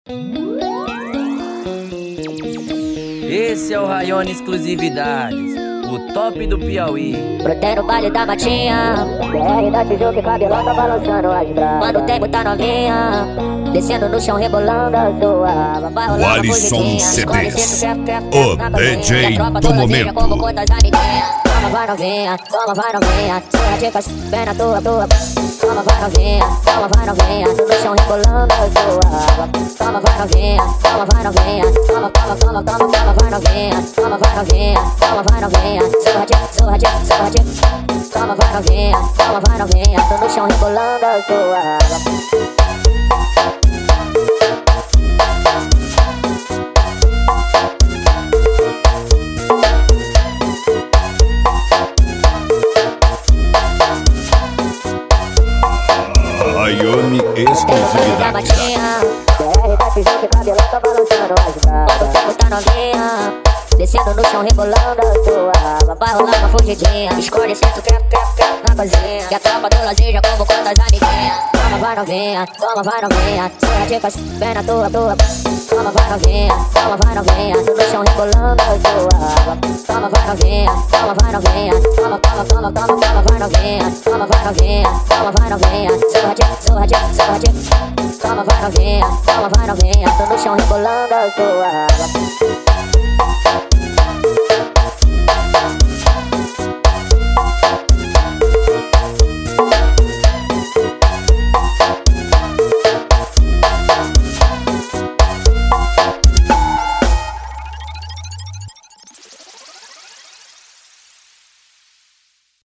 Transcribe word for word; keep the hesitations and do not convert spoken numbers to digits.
Esse é o Rayone Exclusividades, o top do Piauí. Brotei no baile da matinha, B R da Tijuca e cabelão tá balançando as braças. Mano, tem muita novinha, descendo no chão rebolando a sua. Vai rolar uma Alisson C Ds, o D J do momento. Toma, vai novinha, toma, vai novinha, sua dica bem na tua, tua. Toma, vai novinha, toma, vai novinha, no chão rebolando a sua. Toma, vai novinha, toma, vai novinha, toma, toma, toma, toma, toma, vai novinha, toma, vai novinha, toma, vai novinha, sua dica, sua dica, sua dica. Toma, vai novinha, toma, vai novinha, tô no chão rebolando a sua. Rayone Exclusividades. B R da Tijuca e cabelão tá balançando as braças. Quando tá novinha, descendo no chão rebolando a sua. Vai rolar uma fugidinha, escolhe se tu quer, quer, quer na cozinha. Que a tropa do lazer já convocou das amiguinhas. Toma, vai novinha, toma, vai novinha, sua dica bem na tua, tua. Toma, vai novinha, toma, vai novinha, no chão rebolando a sua. Toma, vai novinha, toma, vai novinha, toma, toma, toma, toma, toma, vai novinha. Toma, vai novinha, toma, vai novinha, sua dica, sua dica, sua dica. Toma, vai novinha, toma, vai novinha, tô no chão rebolando a sua.